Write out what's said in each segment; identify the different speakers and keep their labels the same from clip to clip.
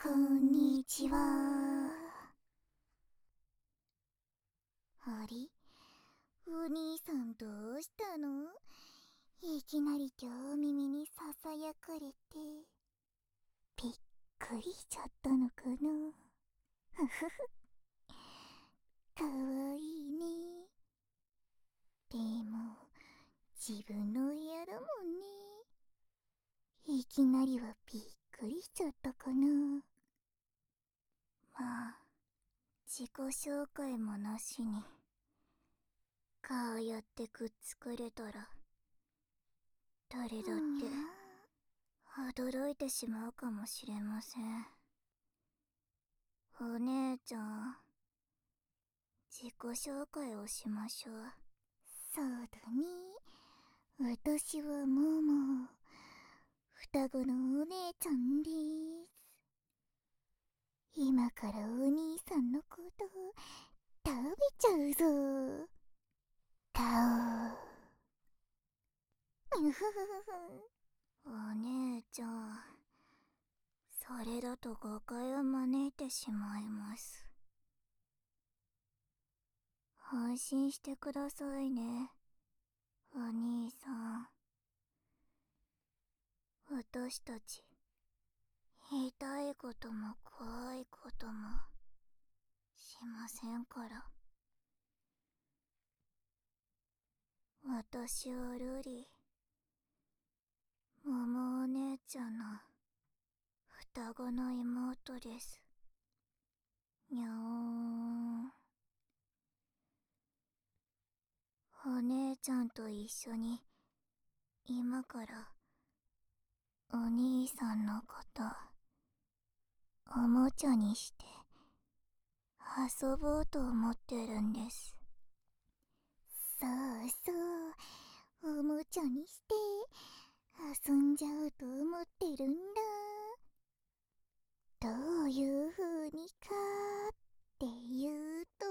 Speaker 1: こんにちは。あれ、お兄さんどうしたの？いきなり今日耳にささやかれてびっくりしちゃったのかな。ふふふ、かわいいね。でも自分の部屋だもんね。いきなりはびっくりしちゃったかな。まあ自己紹介もなしにこうやってくっつかれたら誰だって驚いてしまうかもしれません。お姉ちゃん、自己紹介をしましょう。そうだね。私はもも、双子のお姉ちゃんです。今からお兄さんのこと食べちゃうぞ。顔。うふふふ。お姉ちゃん、それだと誤解を招いてしまいます。安心してくださいね、お兄さん。私たち、言いたいことも怖いこともしませんから。私はルリ、桃お姉ちゃんの双子の妹です。にゃーん。お姉ちゃんと一緒に今からお兄さんのことおもちゃにして遊ぼうと思ってるんです。そうそう、おもちゃにして遊んじゃうと思ってるんだ。どういう風にかっていうと、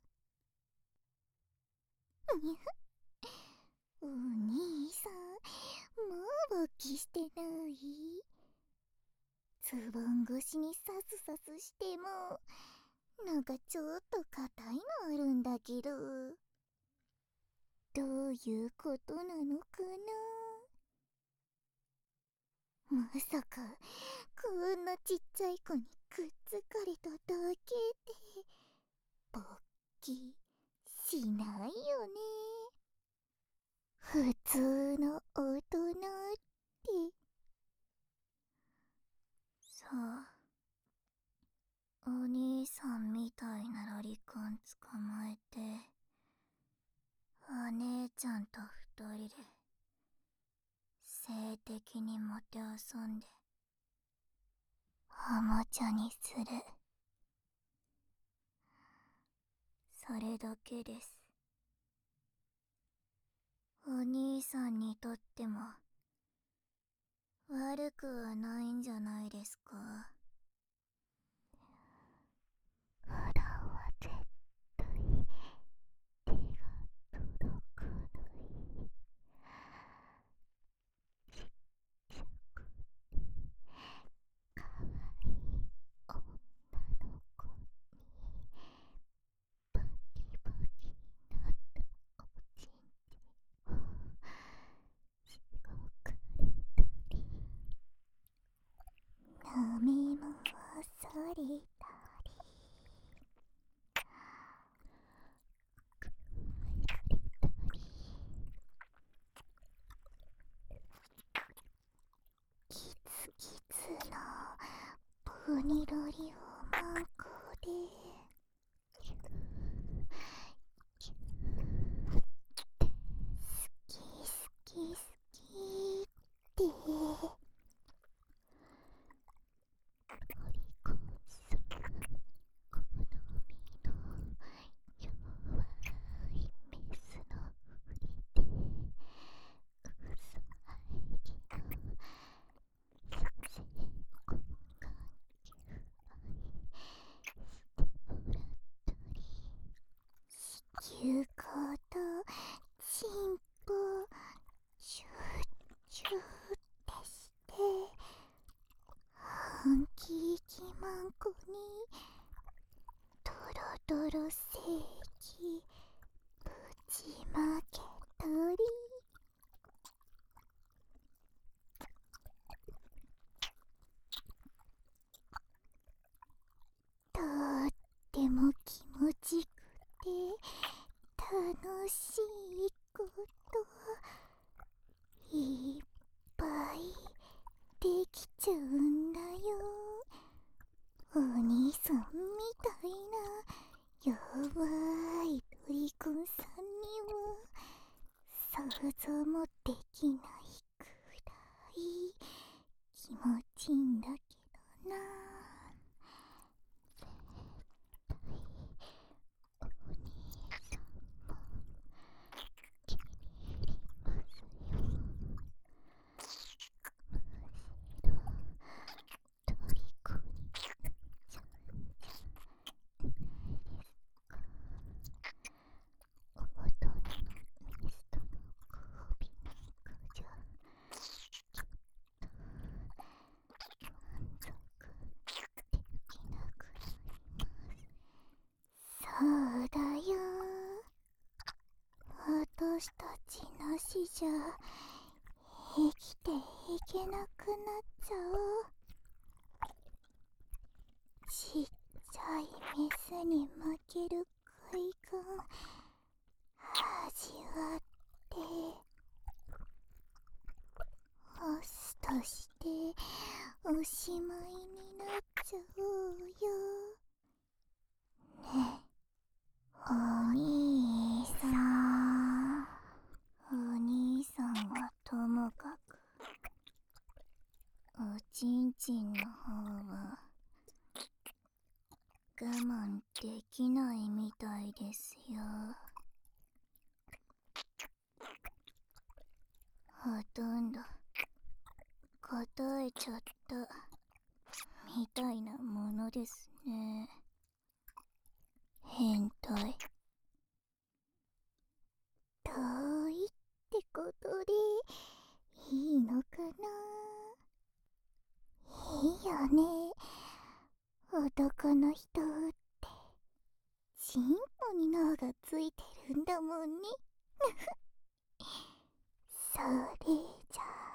Speaker 1: お兄さん、もう勃起してない？ズボン越しにサスサスしても、なんかちょっと硬いのあるんだけど、どういうことなのかな。まさかこんなちっちゃい子にくっつかれただけで勃起しないよね。普通の大人って。さあ、お兄さんみたいなロリコン捕まえてお姉ちゃんと二人で性的にもてあそんでおもちゃにする。それだけです。お兄さんにとっても悪くはないんじゃないですか。普段は絶対手が届かないちっちゃくかわいい女の子にバキバキになったおちんちんをしごかれたり、飲みもされたり、くわえられたり、キツキツのプニロリをマンコでキューキューって好き好き好きってロリコンさん好みの弱いメスのふりでうさぎの性交換求愛してもらったり、子宮口とチンポチューチューってして本気いきまトロ世紀ぶちまけたり、とっても気持ちくて楽しいこといっぱいできちゃうんだよ。お兄さんみたいなやばい鳥くんさんには想像もできないくらい気持ちいいんだけどな。そうだよ、私たちなしじゃ生きていけなくなっちゃう。ちっちゃいメスに負ける快感味わって、オスとしておしまいになっちゃおうよ。ねえお兄さん。お兄さんはともかくおちんちんの方は我慢できないみたいですよ。ほとんど答えちゃったみたいなものですね。変態。遠いってことでいいのかな。いいよね、男の人ってチンポに脳がついてるんだもんね。それじゃあ